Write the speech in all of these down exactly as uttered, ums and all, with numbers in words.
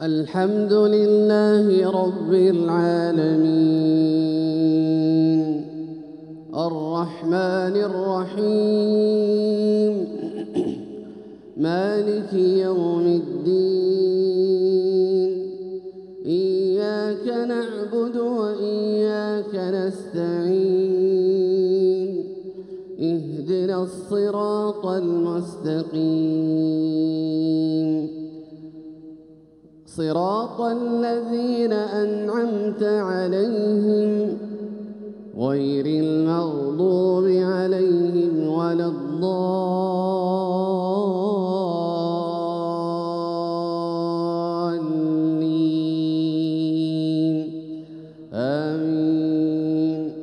الحمد لله رب العالمين الرحمن الرحيم مالك يوم الدين إياك نعبد وإياك نستعين اهدنا الصراط المستقيم صراط الذين أنعمت عليهم غير المغضوب عليهم ولا الضالين آمين.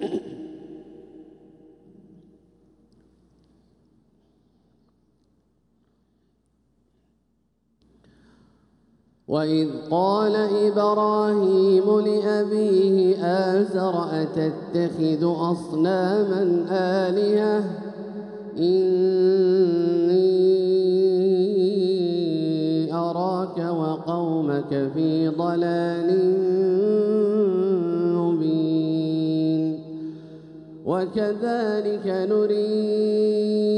وإذ قال إبراهيم لأبيه آزر أتتخذ أصناما آلهة إني أراك وقومك في ضلال مبين وكذلك نري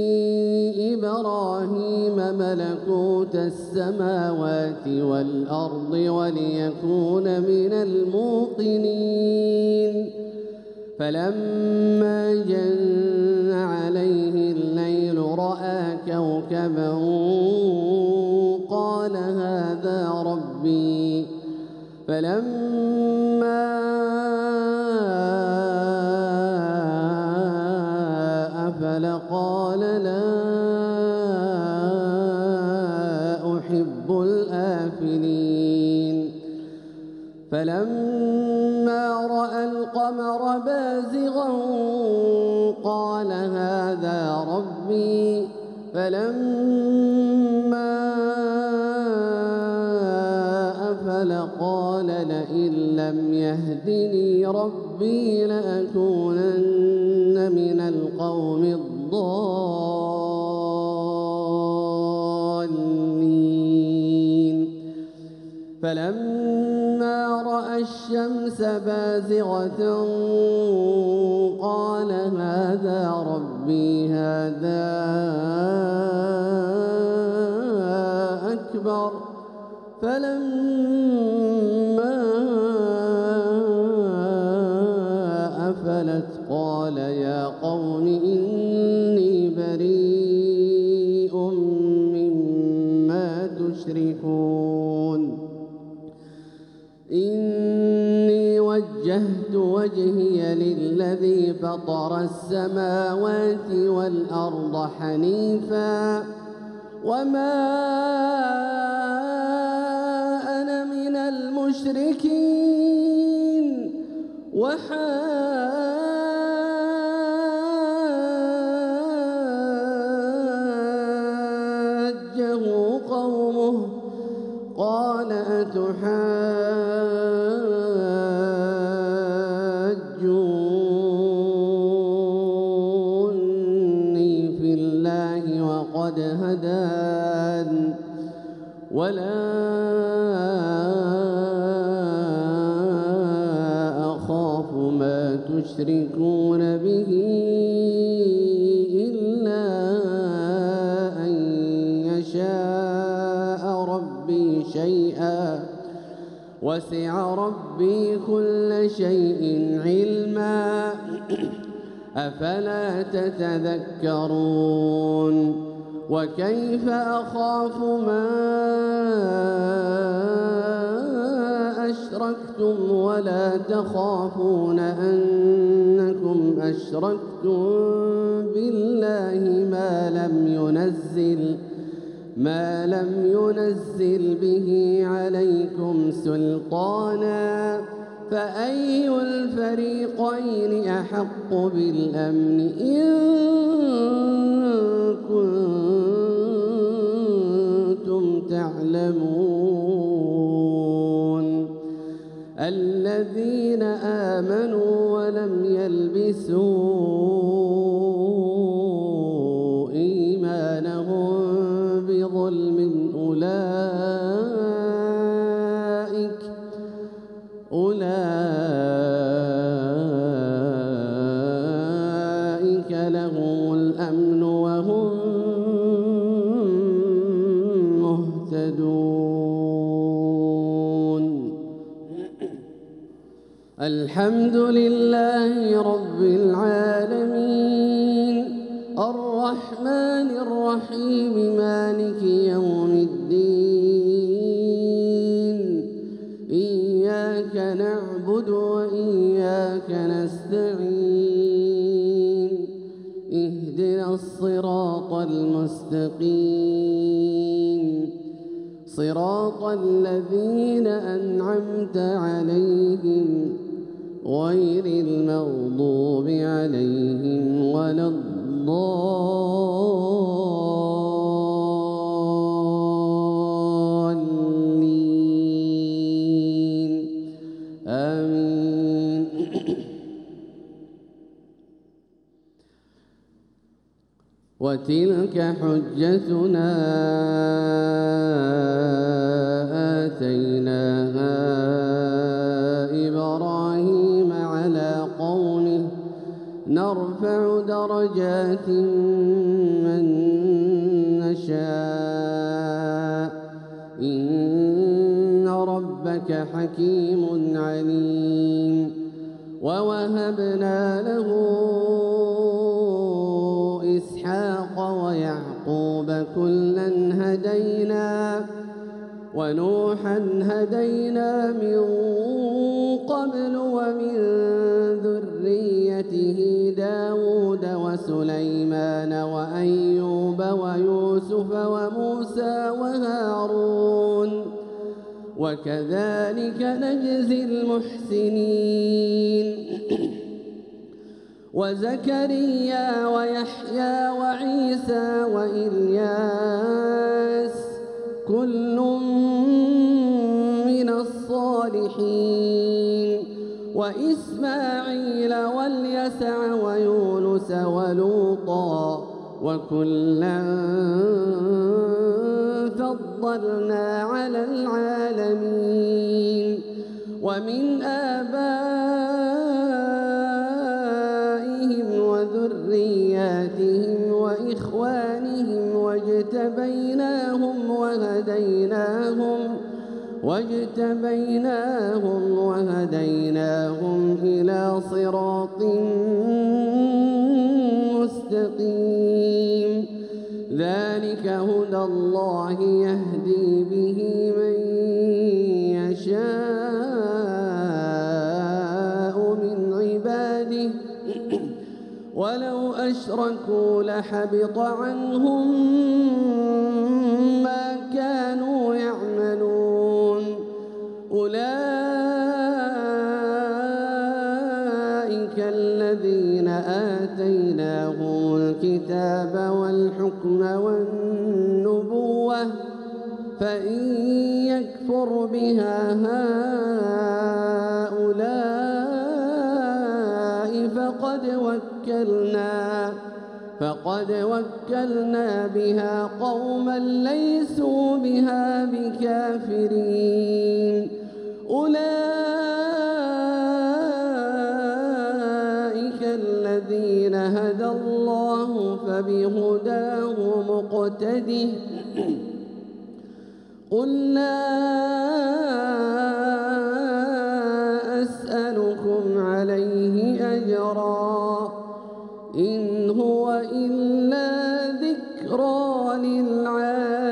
إبراهيم ملكوت السماوات والأرض وليكون من الموقنين فلما جن عليه الليل رأى كوكبا قال هذا ربي فلما أفل قال لا أحب الآفلين فلما رأى القمر بازغا قال هذا ربي فلما أفل قال لئن لم يهدني ربي لأكونن من القوم الضالين فلما رأى الشمس بازغة قال هذا ربي هذا أكبر فلما أفلت قال يا قوم إني بريء مما تشركون إني وجهت وجهي للذي فطر السماوات والأرض حنيفا وما أنا من المشركين وحاجه قومه قال أتحاجوني في الله وقد هدان ولا أخاف ما تشركون به إلا أن يشاء ربي شيئا وسع ربي كل شيء علما أفلا تتذكرون وكيف أخاف ما أشركتم ولا تخافون أنكم أشركتم بالله ما لم ينزل ما لم ينزل به عليكم سلطانا فأي الفريقين أحق بالأمن إن كنتم تعلمون الذين آمنوا ولم يلبسوا إيمانهم بظلم أولئك الحمد لله رب العالمين الرحمن الرحيم مالك يوم الدين إياك نعبد وإياك نستعين اهدنا الصراط المستقيم صراط الذين أنعمت عليهم غير المغضوب عليهم ولا الضالين آمين. وتلك حجتنا آتيناها إبراهيم على قومه نرفع درجات من نشاء إن ربك حكيم عليم. ووهبنا له إسحاق ويعقوب كلا هدينا ونوحا هدينا من قبل ومن ذريته داود وسليمان وأيوب ويوسف وموسى وهارون وكذلك نجزي المحسنين. وزكريا ويحيى وعيسى وإلياس كل من الصالحين وإسماعيل واليسع ويونس ولوطا وكلا فضلنا على العالمين. ومن آبائهم وذرياتهم وإخوانهم واجتبيناهم وهديناهم واجتبيناهم وهديناهم إلى صراط مستقيم. ذلك هدى الله يهدي به من يشاء من عباده ولو أشركوا لحبط عنهم ما كانوا يعملون. أولئك الذين آتيناهم الكتاب والحكم والنبوة فإن يكفر بها هؤلاء فقد وكلنا فقد وكلنا بها قوما ليسوا بها بكافرين. أولئك الذين هدى الله فبهداه مقتده. قل لا أسألكم عليه أجرا إن هو إلا ذكرى للعالمين.